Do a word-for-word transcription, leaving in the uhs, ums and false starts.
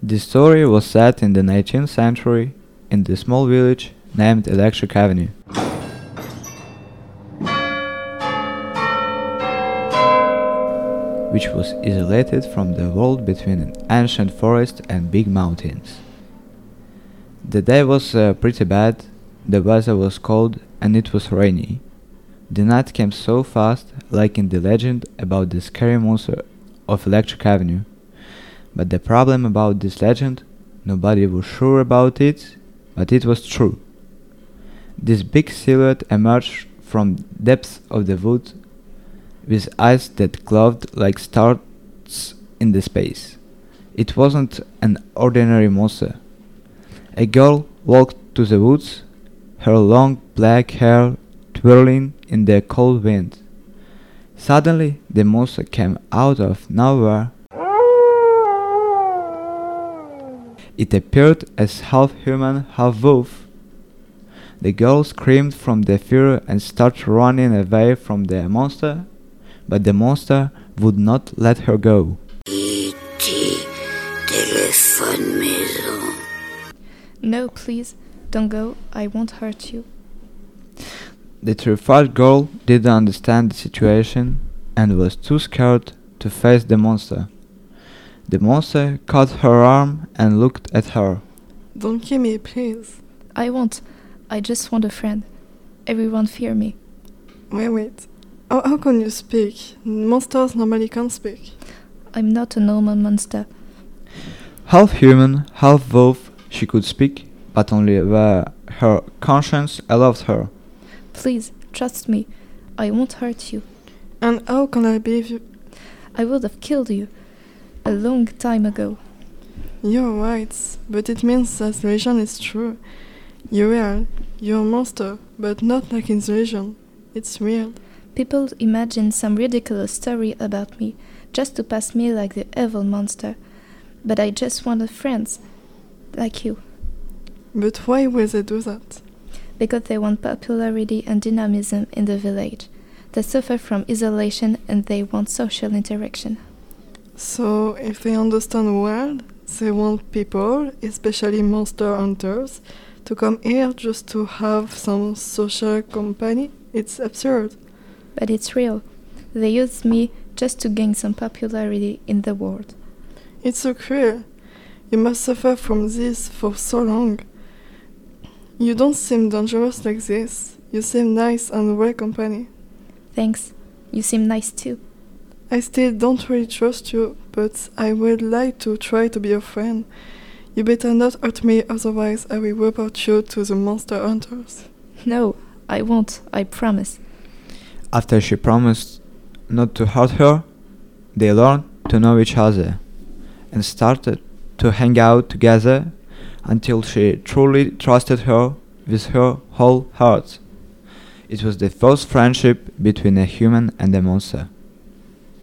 The story was set in the nineteenth century in the small village named Electric Avenue. Which was isolated from the world between an ancient forest and big mountains. The day was uh, pretty bad, the weather was cold and it was rainy. The night came so fast, like in the legend about the scary monster of Electric Avenue. But the problem about this legend, nobody was sure about it, but it was true. This big silhouette emerged from depths of the wood with eyes that glowed like stars in the space. It wasn't an ordinary monster. A girl walked to the woods, her long black hair twirling in the cold wind. Suddenly the monster came out of nowhere. It appeared as half human, half wolf. The girl screamed from the fear and started running away from the monster, but the monster would not let her go. E T Téléphone Maison. No, please, don't go, I won't hurt you. The terrified girl didn't understand the situation and was too scared to face the monster. The monster caught her arm and looked at her. Don't kill me, please. I won't, I just want a friend. Everyone fear me. Wait, wait. How, how can you speak? Monsters normally can't speak. I'm not a normal monster. Half human, half wolf, she could speak, but only where her conscience allowed her. Please, trust me. I won't hurt you. And how can I believe you? I would have killed you a long time ago. You're right, but it means that the legend is true. You're real, you're a monster, but not like in the legend. It's real. People imagine some ridiculous story about me, just to pass me like the evil monster. But I just wanted friends, like you. But why will they do that? Because they want popularity and dynamism in the village. They suffer from isolation and they want social interaction. So, if they understand the world, they want people, especially monster hunters, to come here just to have some social company? It's absurd. But it's real. They use me just to gain some popularity in the world. It's so cruel. You must suffer from this for so long. You don't seem dangerous like this. You seem nice and well company. Thanks. You seem nice too. I still don't really trust you, but I would like to try to be your friend. You better not hurt me, otherwise I will report you to the monster hunters. No, I won't, I promise. After she promised not to hurt her, they learned to know each other and started to hang out together until she truly trusted her with her whole heart. It was the first friendship between a human and a monster.